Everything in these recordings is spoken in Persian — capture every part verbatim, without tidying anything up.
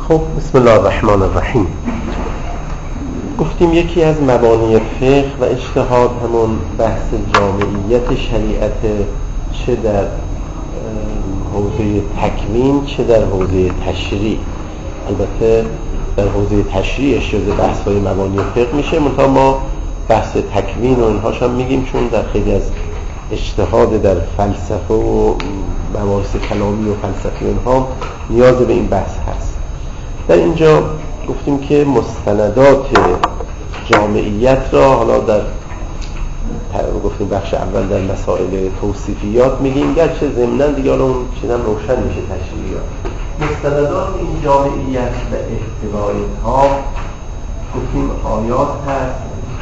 خب بسم الله الرحمن الرحیم. گفتیم یکی از مبانی فقه و اجتهاد همون بحث جامعیت شریعت، چه در حوزه تکوین چه در حوزه تشریع. البته در حوزه تشریعش جز بحث های مبانی فقه میشه، منتها ما بحث تکوین و اینهاش هم میگیم، چون در خیلی از اجتهاد در فلسفه و مباحث کلامی و فلسفی اینها نیاز به این بحث هست. در اینجا گفتیم که مستندات جامعیت را حالا در گفتیم بخش اول در مسائل توصیفیات میگیم، گرچه ضمناً دیگه حالا اون چیزم روشن میشه تشریعیات. مستندات این جامعیت و احتوایت‌ها گفتیم آیات هست،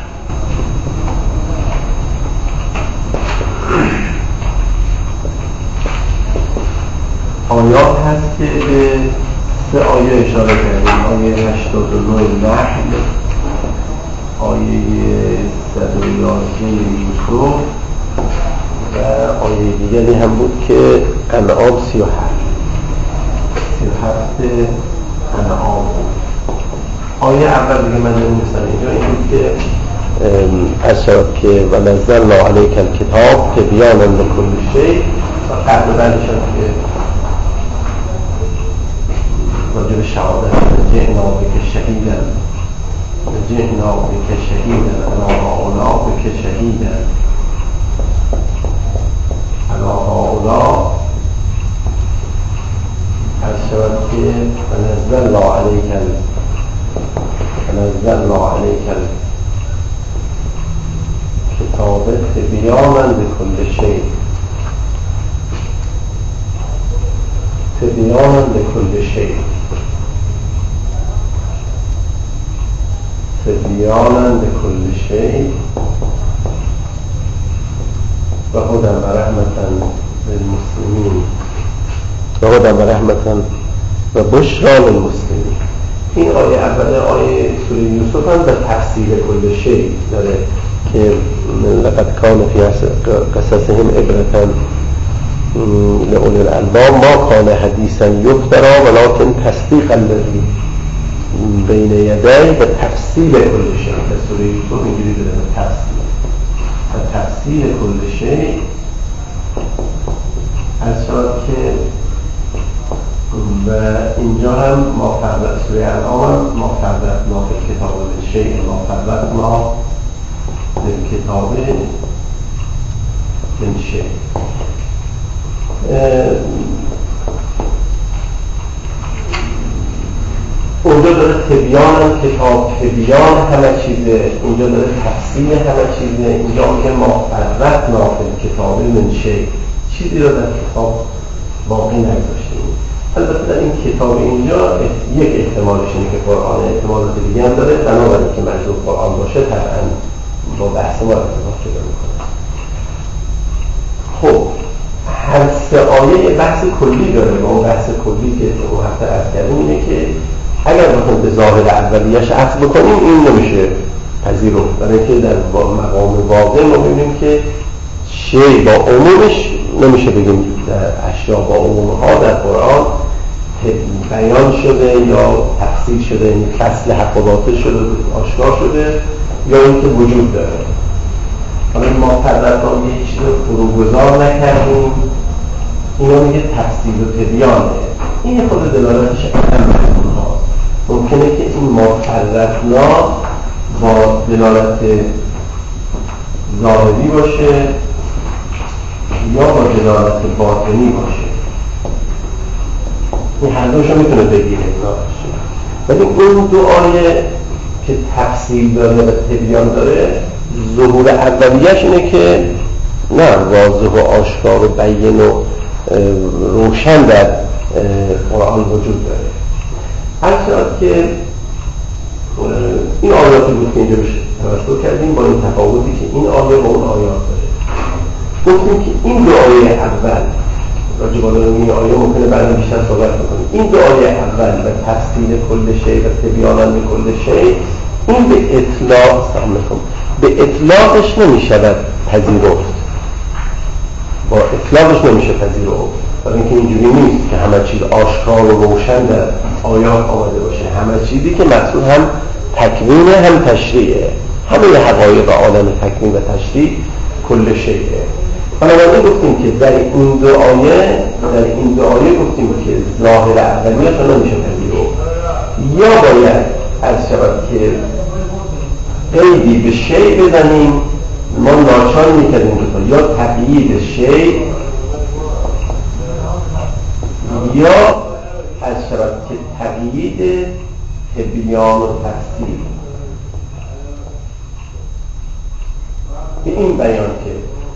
آیات هست که به سه آیه اشاره کردیم: آیه هشتاد و نه نحل، آیه صد و یازده یوسف و آیه دیگری هم بود که انعام سی و هفت سی و هفت انعام بود. آیه اول دیگه من نمیستم اینجا این بود که از شد که و نزلنا علیک الکتاب تبیانا لکل شیء، و قبل بعدش هم که راجب شهادت جئنا بک شهیدا جئنا بک شهیدا علی هؤلاء بک شهیدا علی هؤلاء از شد که و نزلنا علیک و نزلنا علیک کتاب تبیانا لکل شیء تبیانا لکل شیء تبیانا لکل شیء و هدی و رحمة للمسلمین و هدی و رحمة و بشری للمسلمین. این آیه اول آیه سوره یوسف هم در تفسیر کل شیء داره که لقد کان فی قصصهم عبرة لأولی الألباب ما کان حدیثا یفتری ولکن تصدیق الذی بین یدیه و تفصیل کل شیء. در سوره یوسف اینجوری داره تفصیل و تفصیل کل شیء از شد که و اینجا هم ما فرد سوره انعام ما فرضنا فی الکتاب من شیء ما فرضنا فی الکتاب من شیء. اونجا داره تبیان کتاب، تبیان همه چیزه، اینجا داره تفصیل همه چیزه. اینجا میگه ما فرضنا فی الکتاب من شیء، چیزی رو در کتاب باقی نگذاشتیم. البته در این کتاب اینجا یک احتمالش اینه که قرآن، احتمالات دیگه هم داره، بنابراین که مجذوب قرآن باشه طبعا با بحث ما ارتباط پیدا میکنه. خب هر سه آیه بحث کلی داره و اون بحث کلی که اون هفته عرض کردیم اینه که اگر بخوایم به ظاهر اولیه‌اش عطف بکنیم این نمیشه پذیرفت، برای اینکه در مقام واقع ما ببینیم که شیء با عمومش نمیشه بگیم در اشیاء با عمومها در قرآن بیان شده یا تفصیل شده، یعنی فصل حق و باطل شده آشکار شده یا اینکه وجود داره. حالا ما فرضاً یه چیز رو فروگذار نکردیم، اینا میگه تفصیل و تبیانه. این خود دلالتش اهم هاست. ممکنه که این ما فرضاً با دلالت ظاهری باشه یا با دلالت باطنی باشه، این هر دوشو میتونه بگیره باشه. ولی اون دو آیه که تفصیل داره و تبیان داره، ظهور اولیش اینه که نه واضح و آشکار و بیان و روشن در قرآن وجود داره. اصلا که این آیاتی بود که اینجا بشه توسط کردیم با این تفاوتی که این آیه با اون آیات داره. گفتیم که این دو آیه اول راجع به این آیه ممکنه بعد بیشتر صحبت بکنیم. این دو آیه اول و تفصیل کل شیء و تبیانا لکل شیء، این به اطلاق سامنکم به اطلاقش نمی شود پذیرفت، با اطلاقش نمیشه پذیرفت. برای اینکه اینجوری نیست که همه چیز آشکار و روشن در آیات آمده باشه. همه چیزی که مقصود هم تکوین هم تشریعه، همه حقایق عالم تکوین و تشریع کل شیء. بنابراین گفتیم که در این دو آیه در این دو آیه گفتیم که ظاهر اولیه رو نمیشه پذیرفت. یا باید از شود که قیدی به شیء بزنیم، ما ناچار میکردیم یا تقیید شیء یا از شود که تقیید تبیان و تفسیر. به این بیان که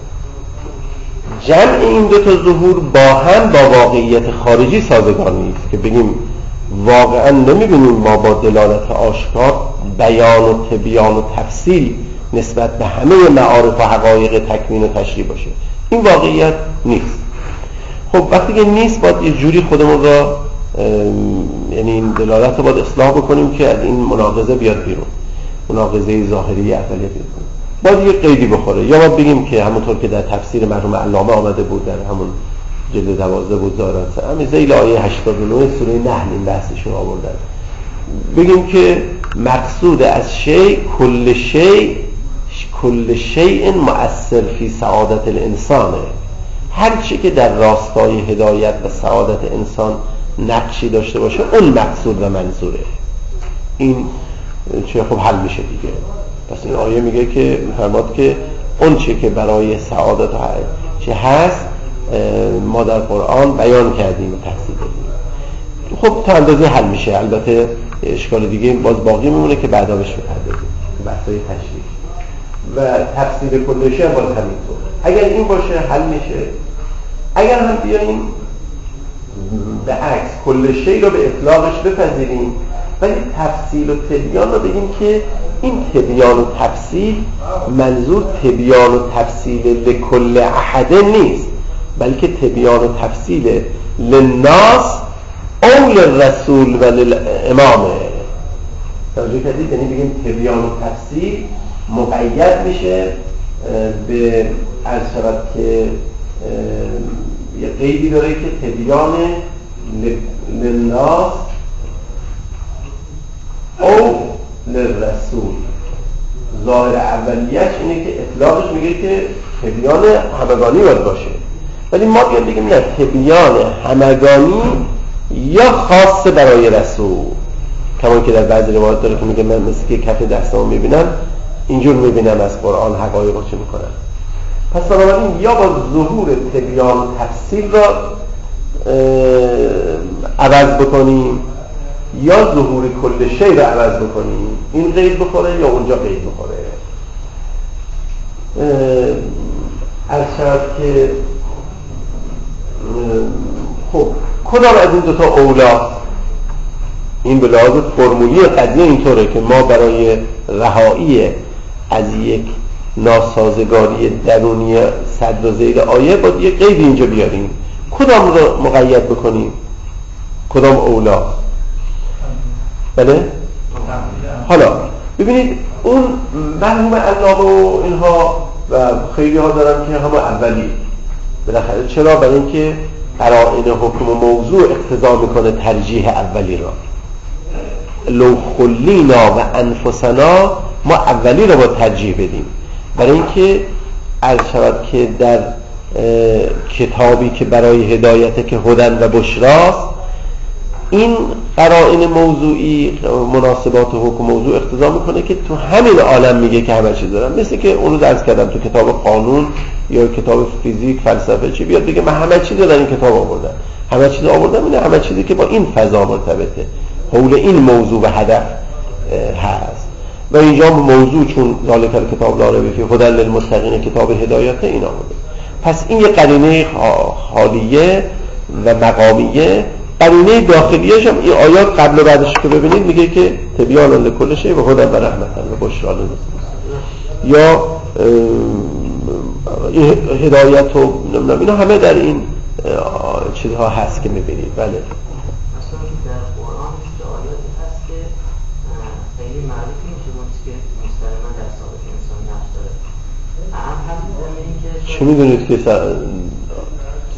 جمع این دو تا ظهور با هم با واقعیت خارجی سازگار نیست، که بگیم واقعا نمیبینیم ما با دلالت آشکار بیان و تبیان و تفسیر نسبت به همه معارف و حقایق تکوین و تشریع باشه. این واقعیت نیست. خب وقتی که نیست باید یه جوری خودمون را یعنی این دلالت رو باید اصلاح بکنیم که از این مناقضه بیاد بیرون، مناقضه ظاهری اولیه بیاد بیرون. باید یه قیدی بخوره، یا باید بگیم که همونطور که در تفسیر مرحوم علامه آمده بود در همون جلد دوازده بود ظاهرا همین ذیل آیه هشتاد و نه سوره نحل این بحثشون آوردن، بگیم که مقصود از شیء کل شیء کل شیء مؤثر فی سعادت الانسانه، هر چی که در راستای هدایت و سعادت انسان نقشی داشته باشه اون مقصود و منظوره. این چه خب حل میشه دیگه. پس این آیه میگه که فرماد که اون چی که برای سعادت چه هست ما در قرآن بیان کردیم و تفسیر دادیم. خب تا اندازه حل میشه. البته اشکال دیگه باز باقی میمونه که بعدا بهش میپردازیم، بحثای تشریح و تفسیر کل شیء باز همینطور. اگر این باشه حل میشه. اگر هم بیاییم به عکس کل شیء رو به اطلاقش بپذیریم ولی تفصیل و تبیان رو بگیم که این تبیان و تفصیل منظور تبیان و تفصیل لکل احد نیست، بلکه تبیان و تفصیل للناس او للرسول و للامامه. توجه کردید؟ یعنی بگیم تبیان و تفصیل مقید میشه به عرض شود که یه قیدی داره که تبیان للناس او للرسول. ظاهر اولیش اینه که اطلاقش میگه که تبیان همگانی باید باشه، ولی ما بیان بگیم نه، تبیان همگانی یا خاص برای رسول، کمان که در بعضی روایات داره که میگه من مثل که کف دستامو میبینم اینجور میبینم از قرآن حقایق رو چه میکنم. پس بنابراین یا با ظهور تبیان و تفصیل را عوض بکنیم یا ظهور کل شیء را عوض بکنیم، این قید بخوره یا اونجا قید بخوره. از شرط که خب کدام از این دوتا اولا؟ این به لحاظ فرمولی قضیه اینطوره که ما برای رهایی از یک ناسازگاری درونی صدر و ذیل آیه باید یک قید اینجا بیاریم. کدام رو مقید بکنیم؟ کدام اولا؟ بله؟ حالا ببینید اون مرحوم علامه و اینها و خیلی ها دارن که همه اولی بالاخره. چرا؟ برای اینکه قرائن حکم و موضوع اقتضا میکنه ترجیح اولی را. لو خلینا و انفسنا، ما اولی را با ترجیح بدیم، برای اینکه عرض شود که در کتابی که برای هدایت که هدن و بشراست، این قرائن موضوعی مناسبات حکم موضوع اقتضا میکنه که تو همین عالم میگه که همه چیز دارم. مثل که اونو درس کردم تو کتاب قانون یا کتاب فیزیک فلسفه چی بیاد بگه من همه چیز در این کتاب آوردم، همه چیز آوردم، اینه همه چیزی که با این فضا مرتبطه، حول این موضوع و هدف هست. و اینجا موضوع چون ذالک الکتاب لا ریب فیه هدی للمتقین کتاب هدایت این آمده. پس این یه قرینه حالیه و مقامیه. قرینه داخلیش هم این آیات قبل و بعدش که ببینید میگه که تبیان لکل شیء و هدی و رحمت و بشری للمسلمین، یا هدایت و نمیدونم اینا همه در این چیزها هست که میبینید. بله مثلا در قرآن چه آیاتی هست که خیلی معروف نیست که مستقیما در سابق انسان نقش داره. هم هست که چه میدونید که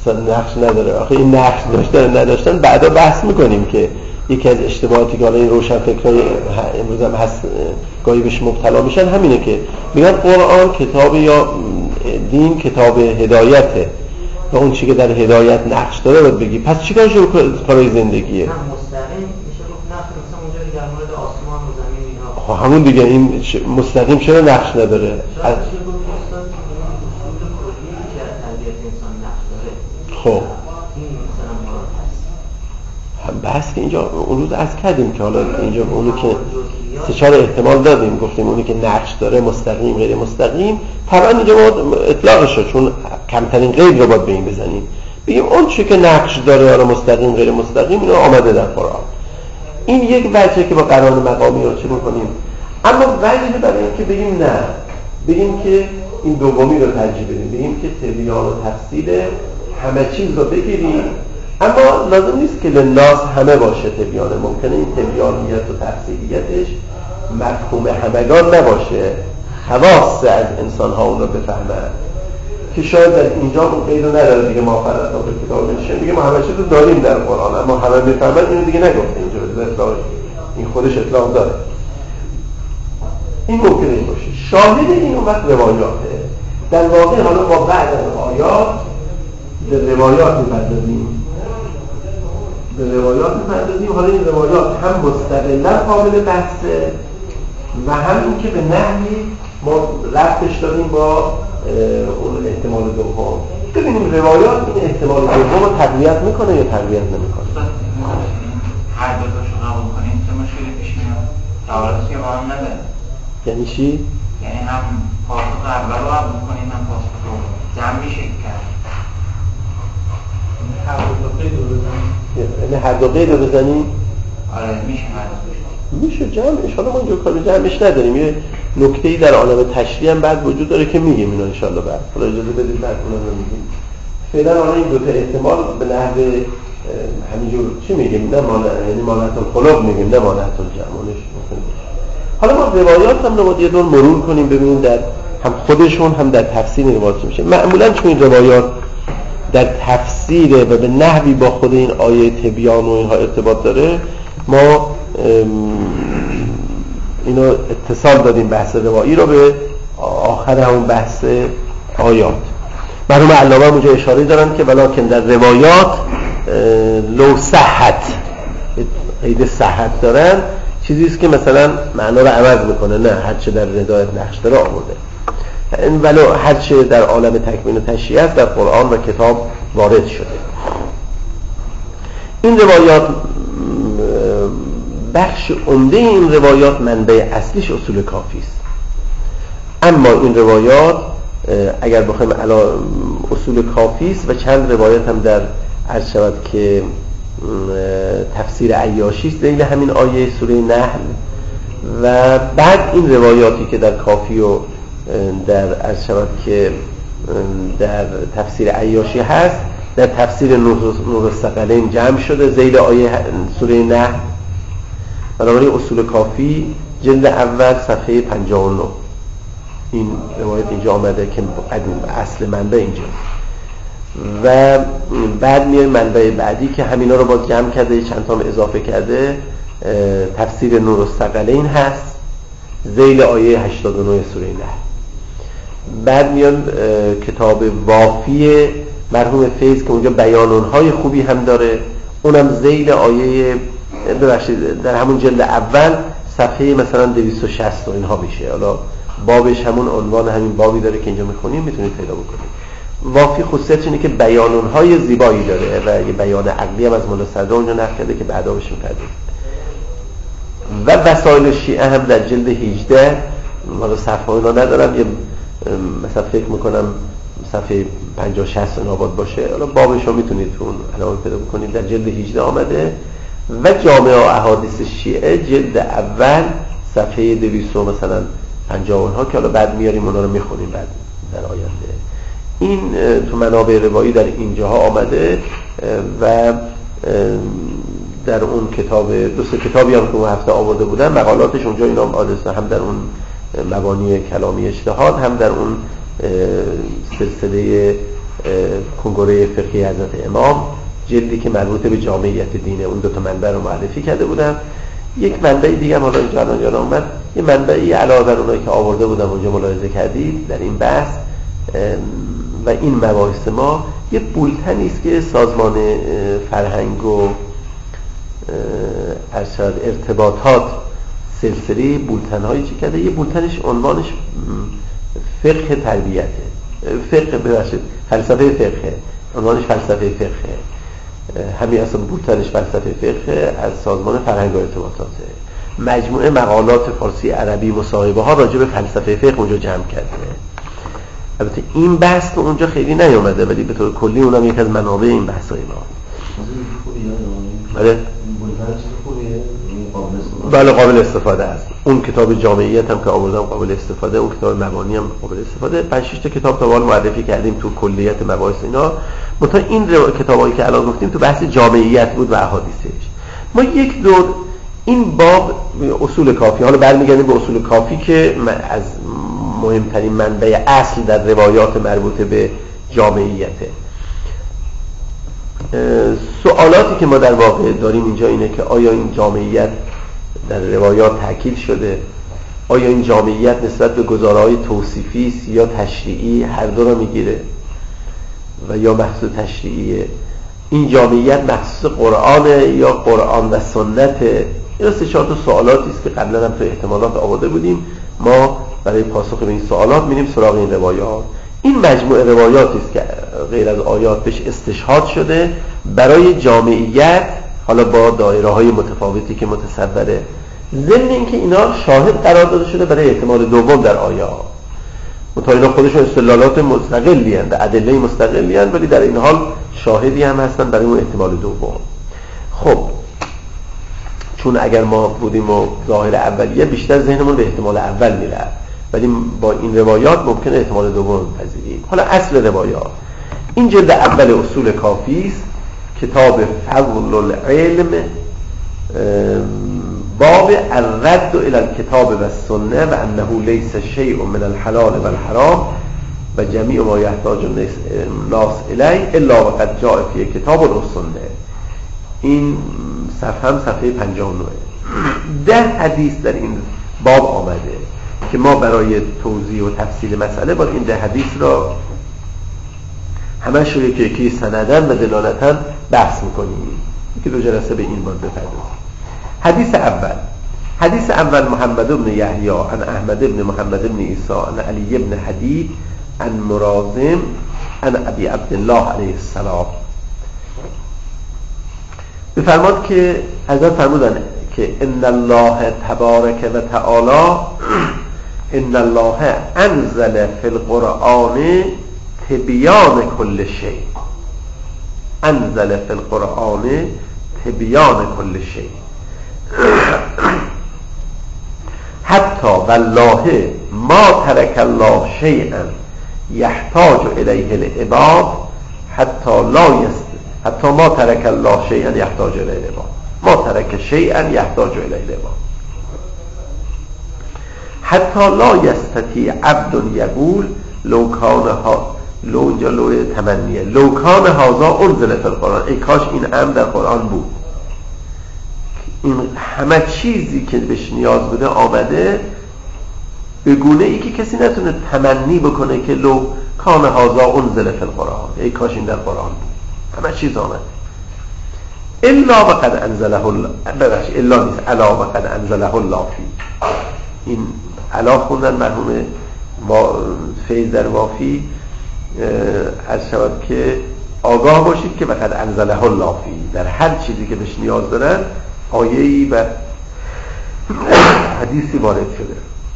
نقش نداره. آخه این نقش داشتن نداشتن بعدا بحث میکنیم که یکی از اشتباهاتی که حالا این روشنفکرای امروز هم هست گاهی بهش مبتلا میشن همینه که میگن قرآن کتاب یا دین کتاب هدایته و اون چی که در هدایت نقش داره باید بگی پس چی کارش کارای زندگیه؟ نه مستقیم میشه گفت نقش مثلا اونجا در مورد آسمان و زمین اینا. خب همون دیگه این مستقیم چرا نقش نداره؟ شاید میشه گفت استاد که اصول کلی که تربیت انسان نقش داره. خب این مثلا مراد هست. هم بحث که اینجا اون روز عرض کردیم که حالا اینجا اونو که سه چهار احتمال دادیم گفتیم اونی که نقش داره مستقیم غیر مستقیم طبعا اینجا ما اطلاقش شد چون کمترین قید رو باید به این بزنیم بگیم اون چی که نقش داره حالا مستقیم غیر مستقیم اینا آمده در قرآن. این یک وجهه که با قرآن مقامی رو چه می‌کنیم. اما وجهه برای اینکه بگیم نه بگیم که این دومی رو ترجیح بدیم بگیم که تبیان و تفصیل همه چیز رو بگیریم اما لازم نیست که لناس همه باشه تبیانه. ممکنه این تبیانیت و تفصیلیتش مفهوم همگان نباشه خواص از انسان ها اون رو بفهمن که شاید در اینجا اون قید رو نداره دیگه ما فرض به کتاب نشه دیگه ما همه چیز رو داریم در قرآن اما همه میفهمن اینو دیگه نگفته اینجا اطلاق این خودش اطلاق داره. این ممکنه این باشه. شاهد این اون وقت روایاته. در واقع حالا با بعد از آیات به روایات می‌پردازیم به روایات می‌پردازیم حالا این روایات هم مستقلاً قابل بحثه و هم این که به نحوی ما ربطش دادیم با اون احتمال دوم. ببینیم روایات این احتمال دوم رو تقویت میکنه یا تقویت نمیکنه. هر دو تاشو قبول کنیم چه مشکلی پیش میاد؟ روایاتی با هم نداره. یعنی چی؟ یعنی هم پاسخ اول رو قبول کنیم هم پاسخ دوم. جمع میشه کرد. هر دو قید رو بزنیم. یعنی هر دو قید رو بزنیم؟ آره میشه هر دو. میشه جمعش. حالا ما اینجا کار جمعش نداریم. یه نکته‌ای در عالم تشریح هم بعد وجود داره که میگیم اینا ان شاء الله بعد. حالا اجازه بدید بعد اونا رو میگیم. فعلا حالا این دو تا احتمال به نحو همینجور چی میگیم؟ نه مانع یعنی مانعت الخلق میگیم نه مانعت الجمعش ممکن باشه. حالا ما روایات هم رو باید یه دور مرور کنیم ببینیم در هم خودشون هم در تفسیر روایات میشه. معمولا چون این روایات در تفسیر و به نحوی با خود این آیه تبیان و اینها ارتباط داره ما اینو اتصال دادیم بحث روایی رو به آخر همون بحث آیات. مرحوم علامه اونجا اشاره دارن که ولکن در روایات لو صحت قید صحت دارن چیزی است که مثلا معنا رو عوض میکنه نه هرچه در هدایت نقش داره آورده ولو هرچه در عالم تکوین و تشریع است در قرآن و کتاب وارد شده. این روایات بخش عمده این روایات منبع اصلیش اصول کافی است. اما این روایات اگر بخوایم علا اصول کافی است و چند روایت هم در عرض شود که تفسیر عیاشی است ذیل همین آیه سوره نحل و بعد این روایاتی که در کافی و در عرض شود که در تفسیر عیاشی هست در تفسیر نور الثقلین جمع شده ذیل آیه سوره نحل. بنابراین اصول کافی جلد اول صفحه پنجاه و نه این روایت اینجا آمده که قدیم اصل منبع اینجا و بعد میای منبع بعدی که همینا رو باز جمع کرده چند تا اضافه کرده تفسیر نور الثقلین هست ذیل آیه هشتاد و نه سوره نحل. بعد میان کتاب وافی مرحوم فیض که اونجا بیانونهای خوبی هم داره اونم ذیل آیه ببخشید در همون جلد اول صفحه مثلا دویست و شصت و اینها میشه. حالا بابش همون عنوان همین بابی داره که اینجا میخونیم میتونید پیدا بکنید. وافی خصوصیتش اینه که بیانونهای زیبایی داره و یه بیان عقلی هم از مولا صدرا اونجا نقل کرده که بعدا بهش میپردازیم. و وسائل شیعه هم در جلد هجده حالا صفحه اینا ندارم یه مثلا فکر میکنم صفحه پنجاه شصت اینا باید باشه. حالا بابش رو میتونید اون علامه پیدا بکنید در جلد هجده آمده و جامعه و احادیث شیعه جلد اول صفحه دویست مثلا پنجاه اونها که حالا بعد میاریم اونا رو میخونیم بعد در آینده. این تو منابع روایی در اینجاها آمده و در اون کتاب دو سه کتابی هم که اون هفته آورده بودن مقالاتش اونجا اینا آدرسه هم در اون مبانی کلامی اجتهاد هم در اون سلسله کنگره فقهی حضرت امام، جلدی که مربوط به جامعیت دینه، اون دو تا منبع رو معرفی کرده بودم. یک منبع دیگه هم حالا اینجا الان اومد، یه منبعی علاوه بر اونایی که آورده بودم اونجا ملاحظه کردید در این بحث و این مباحث ما، یه بولتنی است که سازمان فرهنگ و ارشاد ارتباطات سلسله بولتن‌هایی چی کرده. یه بولتنش عنوانش فقه تربیته، فقه ببخشید فلسفه فقه، عنوانش فلسفه فقه، همین اصلا بولتنش فلسفه فقه از سازمان فرهنگ و ارتباطاته. مجموعه مقالات فارسی عربی مصاحبه ها راجع به فلسفه فقه اونجا جمع کرده. البته این بحث تو اونجا خیلی نیومده ولی به طور کلی اونم یک از منابع این بحثای ما. بله بله قابل استفاده است. اون کتاب جامعیت هم که آوردم قابل استفاده، اون کتاب مبانی هم قابل استفاده. پنج شش تا کتاب تا حالا معرفی کردیم تو کلیت مباحث اینا. متا این کتابایی که الان گفتیم تو بحث جامعیت بود و احادیثش. ما یک دور این باب اصول کافی، حالا برمیگردیم به اصول کافی که از مهمترین منبع اصل در روایات مربوط به جامعیته. سوالاتی که ما در واقع داریم اینجا اینه که آیا این جامعیت در روایات تأکید شده؟ آیا این جامعیت نسبت به گزارهای توصیفی است یا تشریعی؟ هر دو را میگیره و یا مخصوص تشریعیه؟ این جامعیت مخصوص قرآنه یا قرآن و سنته؟ این سه چهار تا سوالاتی است که قبلا هم تو احتمالات آورده بودیم. ما برای پاسخ به این سوالات میریم سراغ این روایات. این مجموعه روایاتی است که غیر از آیات بهش استشهاد شده برای جامعیت، حالا با دایره‌های متفاوتی که متصوره، ضمن اینکه اینا شاهد قرار داده شده برای احتمال دوم در آیات. متأینا خودشون استدلالات مستقلی هستند، ادله مستقلی هستند، ولی در این حال شاهدی هم هستن برای اون احتمال دوم. خب چون اگر ما بودیم و ظاهر اولیه بیشتر ذهنمون به احتمال اول میره، ولی با این روایات ممکنه احتمال دوم بپذیریم. حالا اصل روایات این جلد اول اصول کافی است، کتاب فضل العلم، باب الرد الى الكتاب و السنه و انه لیس شیء من الحلال و الحرام و جمیع ما یحتاج الناس الیه الا وقد جاء فی کتاب و سنه. این صفحه هم صفحه پنجاه و نه. ده حدیث در این باب آمده که ما برای توضیح و تفصیل مسئله باید این ده حدیث را همش رو یکی یکی سندن و دلالتن بحث میکنیم که دو جلسه به این باید بپردازیم. حدیث اول، حدیث اول محمد بن یحیی عن احمد بن محمد بن عیسی عن علی بن حدید عن مرازم عن ابی عبدالله علیه السلام. بفرماد که حضرت فرمودن که ان الله تبارک و تعالی ان الله انزل فی القرآن تبیان کل شیء، انزل فی القرآن تبیان کل شیء حتی والله ما ترک الله شیئا یحتاج الیه العباد حتی لا یست حتی ما ترک الله شیئا یحتاج الیه العباد ما ترک شیئا یحتاج الیه العباد حتی لا یستطیع عبد یقول لو کان ها لو جلو تمنیه لو کان هذا انزل فی القرآن، ای کاش این امر در قرآن بود. این همه چیزی که بهش نیاز بوده آمده به گونه ای که کسی نتونه تمنی بکنه که لو کان هذا انزل فی القرآن، ای کاش این در قرآن بود. همه چیز آمده الا وقد انزله الله، ببخش الا نیست، الا وقد انزله الله فی. این الا خوندن مرحوم فیض در وافی از شود که آگاه باشید که وقد انزله الله فی، در هر چیزی که بهش نیاز دارن آیه‌ای و حدیثی وارد شده.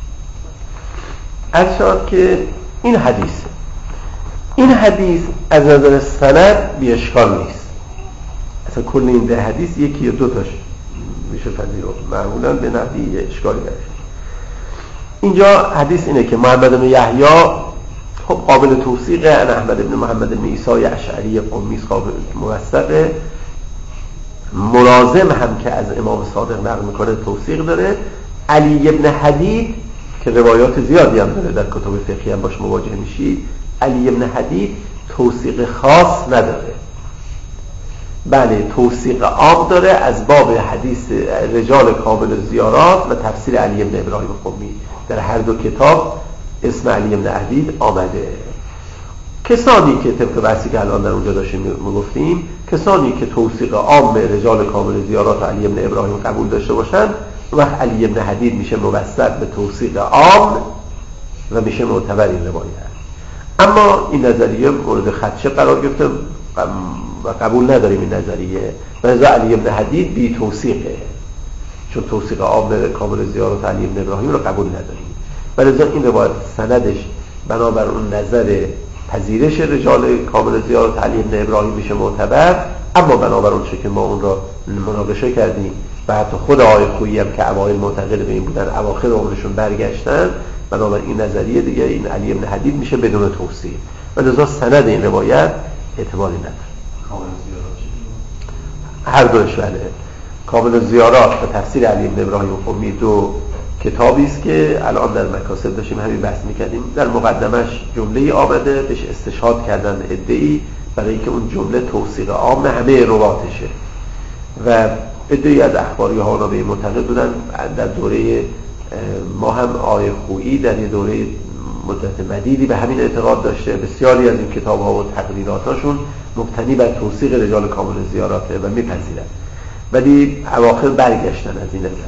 از شود که این حدیث این حدیث از نظر سند بی اشکال نیست. اصلا کل این ده حدیث یکی یا دو تاش میشه پذیرفت، معمولا به نحوی اشکالی داره. اینجا حدیث اینه که محمد بن یحیی خب قابل توثیقه، ان احمد بن محمد بن عیسی اشعری قمی قابل موثقه. مرازم هم که از امام صادق نقل میکنه توثیق داره. علی بن حدید که روایات زیادی هم داره در کتب فقهی هم باش مواجه میشید. علی بن حدید توثیق خاص نداره. بله توثیق عام داره از باب حدیث رجال کامل زیارات و تفسیر علی بن ابراهیم قمی. در هر دو کتاب اسم علی بن حدید آمده. کسانی که طبق بحثی که الان در اونجا داشتیم میگفتیم، کسانی که توثیق عام رجال کامل زیارات علی بن ابراهیم قبول داشته باشند، وقت علی بن حدید میشه موثق به توثیق عام و میشه معتبر این روایت. اما این نظریه مورد خدشه قرار گرفته و قبول نداریم این نظریه، و لذا علی بن حدید بی توثیقه، چون توثیق عام کامل زیارات علی بن ابراهیم رو قبول نداریم. و لذا این روایت سندش بنابر اون نظر پذیرش رجال کامل زیارت علی بن ابراهیم میشه معتبر، اما بنابر اون چه که ما اون را مناقشه کردیم و حتی خود آقای خویی هم که اوایل معتقد به این بودن اواخر عمرشون برگشتن، بنابر این نظریه دیگه این علی بن حدید میشه بدون توصیف و لذا سند این روایت اعتباری نداره. هر دوش بله. کامل زیارات و تفسیر علی بن ابراهیم قمی دو کتابی است که الان در مکاسب داشتیم همین بحث می‌کردیم. در مقدمش جمله‌ای آمده بهش استشهاد کردن عده‌ای برای اینکه اون جمله توثیق عام همه رواتشه و عده‌ای از اخباری ها را به معتقد بودن. در دوره ما هم آقای خویی در یه دوره مدت مدیدی به همین اعتقاد داشته. بسیاری از این کتاب‌ها و تقریراتاشون مبتنی بر توثیق رجال کامل زیاراته و میپذیرن، ولی اواخر برگشتن از این نظر.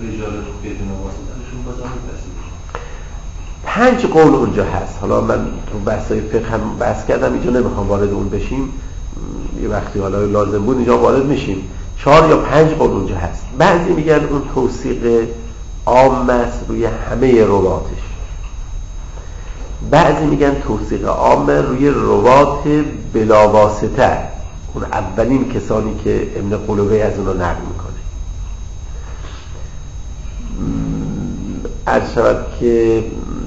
پنج قول اونجا هست. حالا من تو بحثای فقه هم بحث کردم، اینجا نمیخوام وارد اون بشیم، یه وقتی حالا لازم بود اینجا وارد میشیم. چهار یا پنج قول اونجا هست. بعضی میگن اون توثیق عام است روی همه رواتش، بعضی میگن توثیق عام روی روات بلاواسطه، اون اولین کسانی که ابن قلوبی از اونا نقل میکنه. عرض شود که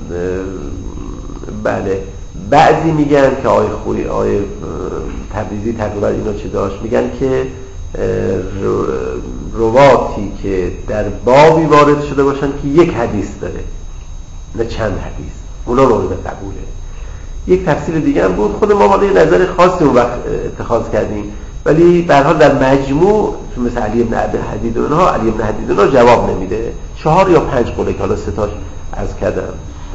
بله بعضی میگن که آیه خوی آیه تبریزی تقریبا اینا چه داشت، میگن که رواتی که در بابی وارد شده باشن که یک حدیث داره نه چند حدیث، اونا مورد قبوله. یک تفسیر دیگه هم بود، خود ما حالا نظر خاصی اون وقت اتخاذ کردیم، ولی به هر حال در مجموع مثل علی بن حدید و اونها علی بن حدید اونها جواب نمیده. چهار یا پنج قوله که حالا ستاش عرض کردم.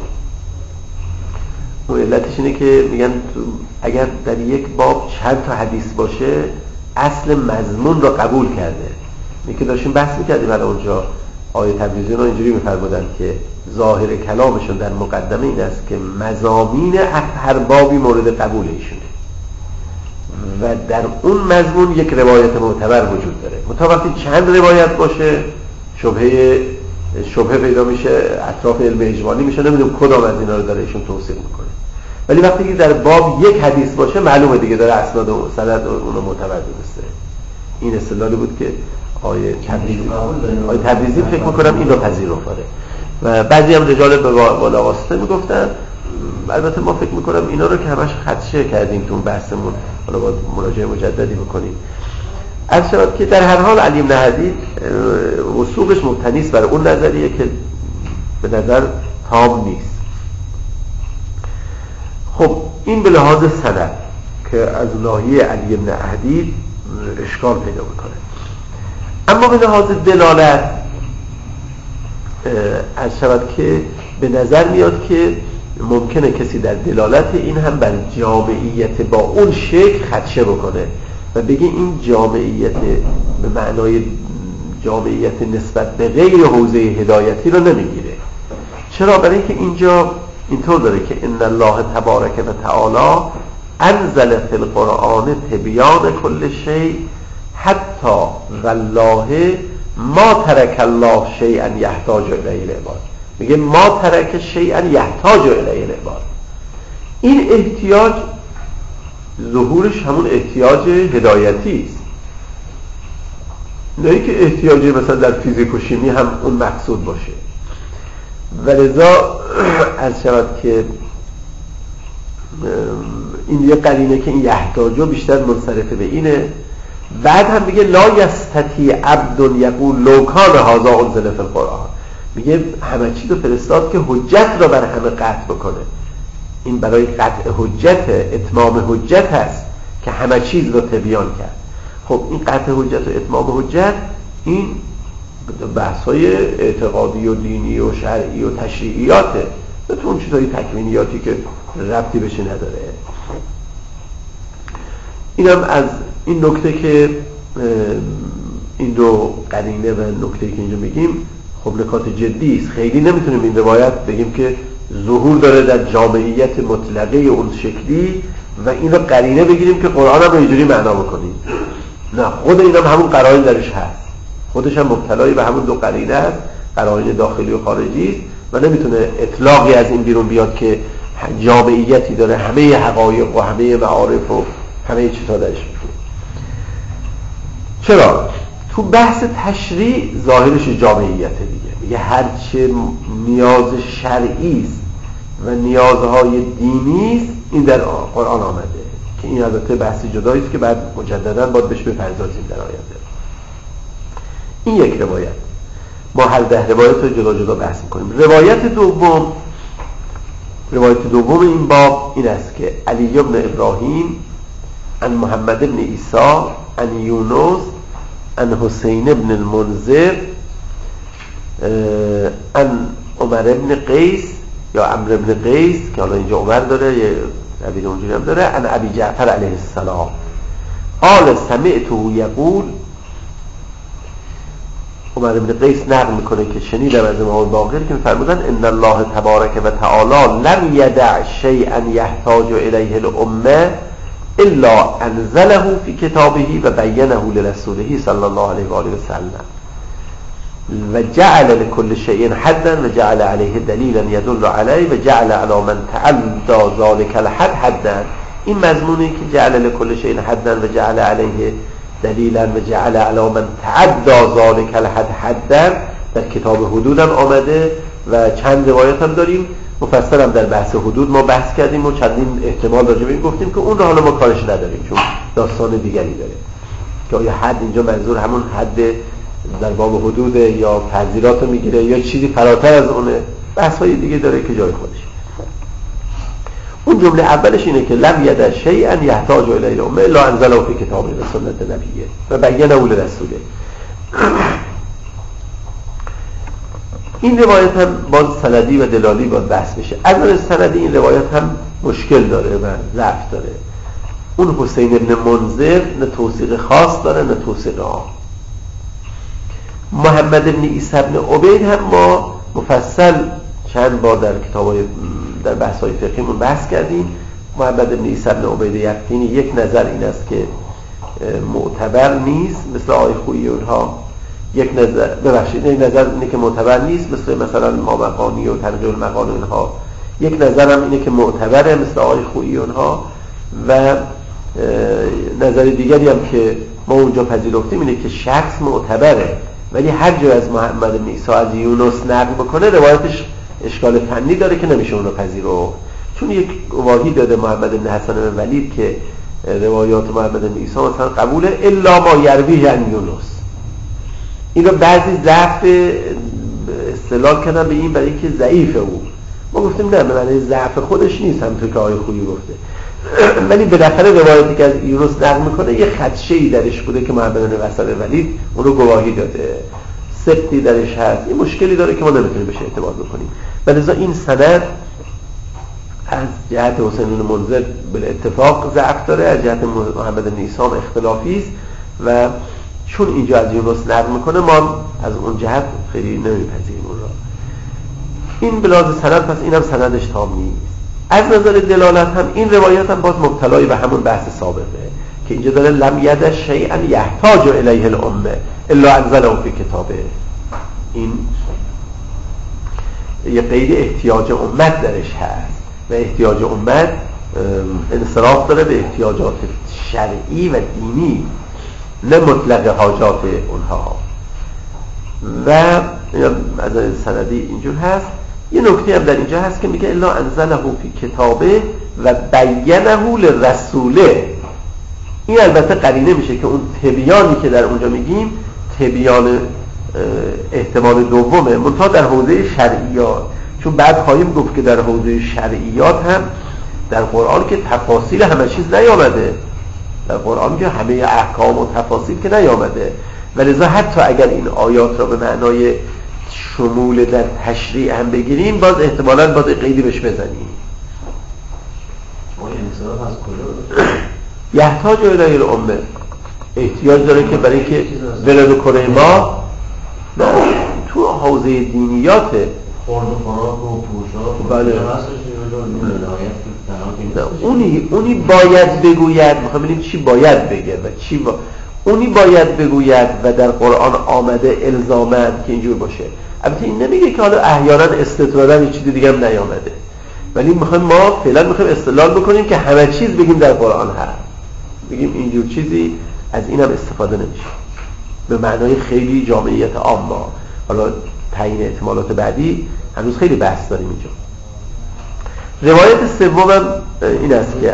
اون علتش اینه که میگن اگر در یک باب چند تا حدیث باشه اصل مضمون رو قبول کرده. میگه داشتیم بحث میکردیم الان اونجا آیه تبریزی رو اینجوری میفرمودن که ظاهر کلامشون در مقدمه این است که مضامین هر بابی مورد قبول ایشونه و در اون مضمون یک روایت معتبر وجود داره. متا وقتی چند روایت باشه شبهه شبهه پیدا میشه، اطراف علم اجمالی میشه، نمیدونم کدام از اینا رو داره ایشون توصیف میکنه. ولی وقتی که در باب یک حدیث باشه معلومه دیگه داره اسناد و سند اونو معتبر دونسته. این استدلالی بود که آیه تبریزی آیه تبریزی فکر میکنم این رو پذیرفت داره و بعضی هم رجال به بالا واسطه میگفتن. البته ما فکر میکنم اینا رو که همش خدشه کردیم تو بحثمون، حالا باید مراجعه مجددی بکنیم. از شد که در هر حال علی بن حدید وثوقش مبتنی است بر اون نظریه که به نظر تام نیست. خب این به لحاظ سند که از ناحیه علی بن حدید اشکال پیدا میکنه. اما به لحاظ دلالت از شود که به نظر میاد که ممکنه کسی در دلالت این هم بر جامعیت با اون شکل خدشه بکنه و بگه این جامعیت به معنای جامعیت نسبت به غیر حوزه هدایتی رو نمیگیره. چرا؟ برای اینکه اینجا اینطور داره که ان الله تبارک و تعالی انزل فی القرآن تبیان کل شیء حتی والله ما ترک الله شیئا یحتاج الیه العباد. میگه ما ترک شیئا یحتاج الیه العباد. این احتیاج ظهورش همون احتیاج هدایتی است، نه که احتیاج مثلا در فیزیک و شیمی هم اون مقصود باشه. ولذا از شود که این یه قرینه که این یحتاجو بیشتر منصرف به اینه. بعد هم میگه لا یستطیع عبد یقول لو کان هذا انزل فی القرآن. میگه همه چی رو فرستاد که حجت را بر همه قطع بکنه. این برای قطع حجت، اتمام حجت هست که همه چیز رو تبیان کرد. خب این قطع حجت و اتمام حجت این بحث‌های اعتقادی و دینی و شرعی و تشریعیاته، نه تو اون چیزای تکوینیاتی که ربطی بشه نداره. اینم از این نکته که این دو قرینه و نکته‌ای که اینجا میگیم خب نکات جدی است. خیلی نمیتونیم این روایت بگیم که ظهور داره در جامعیت مطلقه اون شکلی و این رو قرینه بگیریم که قرآن هم رو اینجوری معنا بکنیم. نه، خود این هم همون قرائن درش هست، خودش هم مبتلای به همون دو قرینه است، قرائن داخلی و خارجی است و نمیتونه اطلاقی از این بیرون بیاد که جامعیتی داره همه حقایق و همه معارف و همه چیزها درش میگه. چرا؟ تو بحث تشریع ظاهرش جامعیته دیگه، میگه هرچه نیاز شرعی است و نیازهای دینی است این در قرآن آمده، که این البته بحث جدایی است که بعد مجددا باید بهش بپردازیم در آینده. این یک روایت. ما هر ده روایت رو جدا جدا بحث می‌کنیم. روایت دوم روایت دوم این باب این است که علی ابن ابراهیم عن محمد بن عیسی عن یونس عن حسین بن المنذر عن عمر بن قیس یا عمرو بن قیس که حالا اینجا عمر داره یه عبید اونجوری هم داره، عن ابی جعفر علیه السلام قال سمعته یقول. عمر بن قیس نقل میکنه که شنیدم از امام باقر که میفرمودن ان الله تبارک و تعالی لم یدع شیئا یحتاج الیه الامه الا انزله فی کتابه و بینه لرسوله صلی الله علیه و آله و سلم و جعل لكل شیء حدا و جعل علیه دلیلا یدل علیه و جعل علی من تعدى ذلك الحد حدا. این مضمونی که جعل لكل شیء حدا و جعل علیه دلیلا و جعل علی من تعدى ذلك الحد حدا در کتاب حدود هم آمده و چند روایت هم داریم. مفصل هم در بحث حدود ما بحث کردیم و چندین احتمال راجع به این گفتیم که اون رو حالا ما کارش نداریم چون داستان دیگری داره که آیا حد اینجا منظور همون حد در باب حدود یا تعزیرات رو میگیره یا چیزی فراتر از اونه، بحث های دیگه داره که جای خودش. اون جمله اولش اینه که لم ید شیئا یحتاج الیه الامه الا انزله فی کتابه و سنت نبیه و بینه لرسوله. این روایت هم باز سندی و دلالی باید بحث بشه. از نظر سندی این روایت هم مشکل داره و ضعف داره. اون حسین ابن منذر نه توثیق خاص داره نه توثیق عام. محمد ابن عیسی ابن عبید هم ما مفصل چند بار در کتابای در بحث‌های فقهیمون بحث کردیم. محمد ابن عیسی ابن عبید یقینی یک نظر این است که معتبر نیست مثل آقای خویی اونها، یک نظر ببخشید یک نظر اینه که معتبر نیست مثل مثلا مامقانی و تنقیح المقال اونها، یک نظر هم اینه که معتبره مثل آقای خویی اونها و نظر دیگری هم که ما اونجا پذیرفتیم اینه که شخص معتبره ولی هر جای از محمد بن عیسی از یونس نقل بکنه روایتش اشکال فنی داره که نمیشه اون رو پذیرفت، چون یک گواهی داده محمد بن حسن بن ولید که روایات محمد بن عیسی مثلا قبوله الا ما یرویه عن یونس. این رو بعضی ضعف استدلال کردن به این برای اینکه ضعیفه او. ما گفتیم نه، به معنی ضعف خودش نیست همونطور که آقای خویی گفته، ولی بالاخره روایتی که از یونس نقل میکنه یه خدشه‌ای درش بوده که محمد بن حسن بن ولید اون رو گواهی داده، سقطی درش هست، این مشکلی داره که ما نمیتونیم بهش اعتماد بکنیم. ولذا این سند از جهت حسین بن منذر بالاتفاق ضعف داره، از جهت محمد بن عیسی اختلافی است و چون اینجا از یونس نقل میکنه ما از اون جهت خیلی نمیپذیریم اون را. این بلاز سند، پس اینم سندش تام نیست. از نظر دلالت هم این روایت هم باز مبتلای به همون بحث سابقه که اینجا داره لم ید شیئا یحتاج الیه الامه الا انزله فی کتابه. این یه قید احتیاج امت درش هست و احتیاج امت انصراف داره به احتیاجات شرعی و دینی نه مطلق حاجات اونها و از سندی اینجور هست. یه نکته هم در اینجا هست که میگه الا انزله فی کتابه و بینه لرسوله. این البته قرینه میشه که اون تبیانی که در اونجا میگیم تبیان احتمال دومه منتها در حوزه شرعیات، چون بعد خواهیم گفت که در حوزه شرعیات هم در قرآن که تفاصیل همه چیز نیامده، در قرآن که همه احکام و تفاصیل که نیامده، ولذا حتی اگر این آیات را به معنای شمول در تشریع هم بگیریم باز احتمالاً باز قیدی بهش بزنیم. یحتاج الی الامه، احتیاج داره که برای که ولد کره ما نه تو حوزه دینیاته خورد و خوراک و پوشاک بله نه اونی اونی باید بگوید، میخوام ببینیم چی باید بگه و چی با... اونی باید بگوید و در قرآن آمده الزاماً که اینجور باشه. البته این نمیگه که حالا احیانا استطرادا یه چیز دیگه هم نیامده، ولی میخوایم ما فعلا میخوایم استدلال بکنیم که همه چیز بگیم در قرآن هست، بگیم اینجور چیزی از این هم استفاده نمیشه به معنای خیلی جامعیت عامه. حالا تعیین احتمالات بعدی هنوز خیلی بحث داریم اینجا. روایت سومم این است که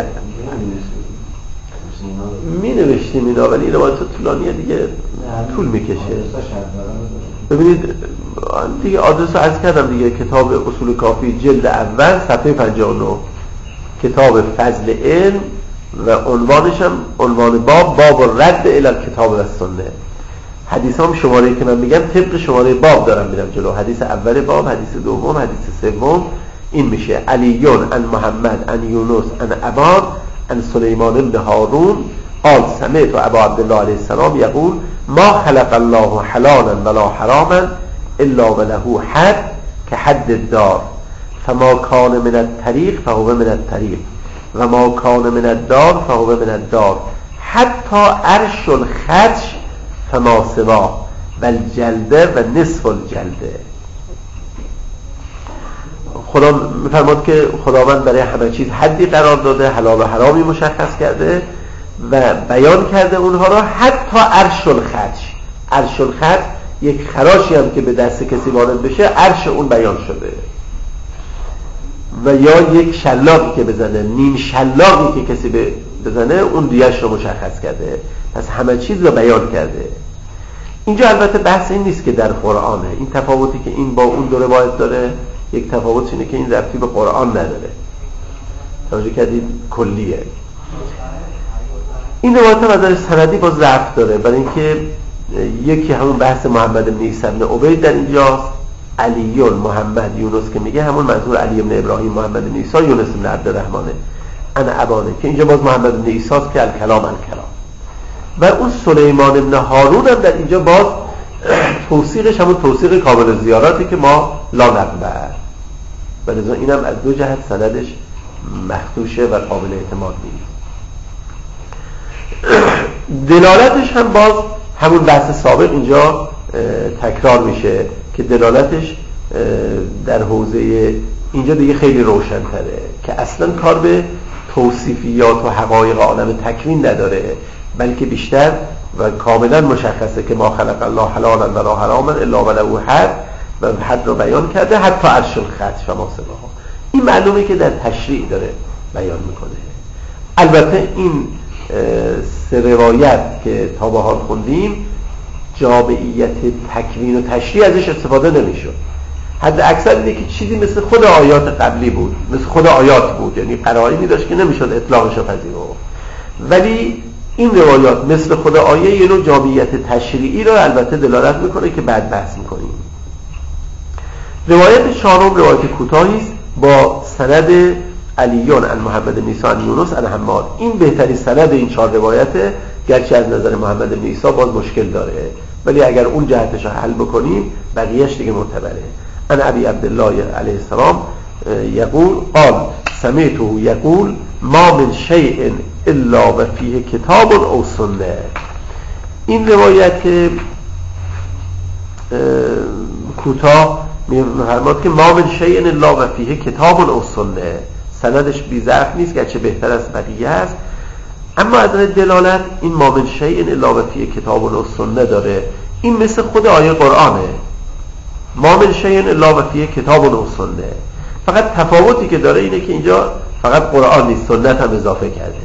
می نوشتیم اینا ولی روایت طولانیه دیگه طول میکشه. ببینید دیگه آدرس رو عرض کردم دیگه، کتاب اصول کافی جلد اول صفحه پنجاه و نه، کتاب فضل علم و عنوانش هم عنوان باب باب رد الی الکتاب و سنت. حدیث هم شماره که من میگم طبق شماره باب دارم میرم جلو، حدیث اول باب، حدیث دوم، حدیث سوم این میشه علیون ان محمد ان یونس ان ابان ان سلیمان بن هارون قال سمعت ابا عبدالله علیه السلام یقول ما خلق الله حلالا ولا حراما الا وله حد که حد الدار فما کان من الطریق فهو من الطریق و ما کان من الدار فهو من الدار حتی عرش الخدش فما سوا و الجلده و نصف الجلده. خدا میفرماد که خداوند برای همه چیز حدی قرار داده، حلال و حرامی مشخص کرده و بیان کرده اونها را، حتی عرش الخدش. عرش الخدش یک خراشی هم که به دست کسی وارد بشه عرش اون بیان شده، و یا یک شلاقی که بزنه، نیم شلاقی که کسی بزنه اون دیش رو مشخص کرده. پس همه چیز رو بیان کرده. اینجا البته بحث این نیست که در قرآنه، این تفاوتی که این با اون دو روایت داره یک تفاوت اینه که این ربطی به قرآن نداره، توجه کردید کلیه. این روایت هم از نظر سندی باز ضعف داره، برای اینکه یکی همون بحث محمد بن عیسی بن عبید در اینجاست، علیون محمد یونس که میگه همون منظور علی بن ابراهیم محمد بن عیسی یونس بن عبدالرحمنه ان ابانه که اینجا باز محمد بن عیسی است که الکلام الکلام. و اون سلیمان بن هارون هم در اینجا باز توثیقش همون توثیق کامل زیاراتی که ما لا نقبل، ولذا اینم از دو جهت سندش مخدوشه و قابل اعتماد نیست. دلالتش هم باز همون بحث سابق اینجا تکرار میشه که دلالتش در حوزه اینجا دیگه خیلی روشن تره که اصلا کار به توصیفیات و حقایق عالم تکوین نداره، بلکه بیشتر و کاملا مشخصه که ما خلق الله حلالا ولا حراما الا وله حد و حد رو بیان کرده، حتی عرش الخدش و ما سواها. این معلومه که در تشریع داره بیان میکنه. البته این سه روایت که تا به حال خوندیم جامعیت تکوین و تشریع ازش استفاده نمیشد، حد اکثر اینه که چیزی مثل خود آیات قبلی بود، مثل خود آیات بود، یعنی قرائنی داشت که نمیشد اطلاقش رو پذیرفت. ولی این روایات مثل خود آیه یه نوع جامعیت تشریعی رو البته دلالت میکنه که بعد بحث میکنیم. روایت چهارم روایت کوتاهی است با سند علیون عن محمد بن عیسی عن یونس عن حماد. این بهترین سند این چهار روایته، گرچه از نظر محمد بن عیسی باز مشکل داره، ولی اگر اون جهتش رو حل بکنیم بقیهش دیگه معتبره. عن ابی عبدالله علیه السلام یقول قال سمعته یقول ما من شیء الا و فیه کتاب او سنه. این روایت کوتاه می‌فرماد که ما من شیء الا و فیه کتاب او سنه، سندش بی ضعف نیست گرچه بهتر از بقیه است، اما از نظر دلالت این ما من شیء الا و فیه کتاب او سنه داره. این مثل خود آیه قرآنه، ما من شیء الا و فیه کتاب او سنه، فقط تفاوتی که داره اینه که اینجا فقط قرآن نیست، سنت هم اضافه کرده.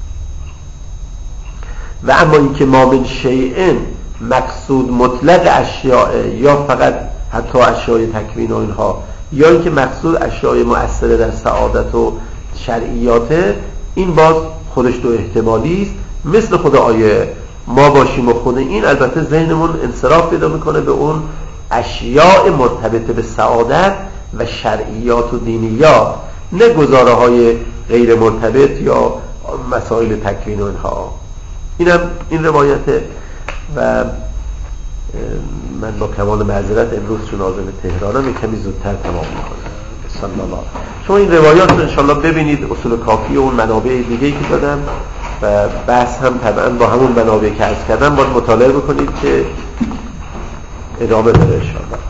و اما اینکه ما من شیء مقصود مطلق اشیاء یا فقط حتی اشیاء تکوین و اینها، یا اینکه مقصود اشیاء مؤثره در سعادت و شرعیاته، این باز خودش دو احتمالی است. مثل خود آیه ما باشیم و خود این، البته ذهنمون انصراف پیدا میکنه به اون اشیاء مرتبط به سعادت و شرعیات و دینیات، نه گزاره های غیر مرتبط یا مسائل تکوین و اینها. اینم این روایته. و من با کمال معذرت امروز چون عازم تهرانم کمی زودتر تمام میکنم. صلی الله. شما این روایات رو انشالله ببینید، اصول کافی و اون منابع دیگه‌ای که دادم و بحث هم طبعا با همون منابع که عرض کردم باید مطالعه بکنید که ادامه داره انشالله.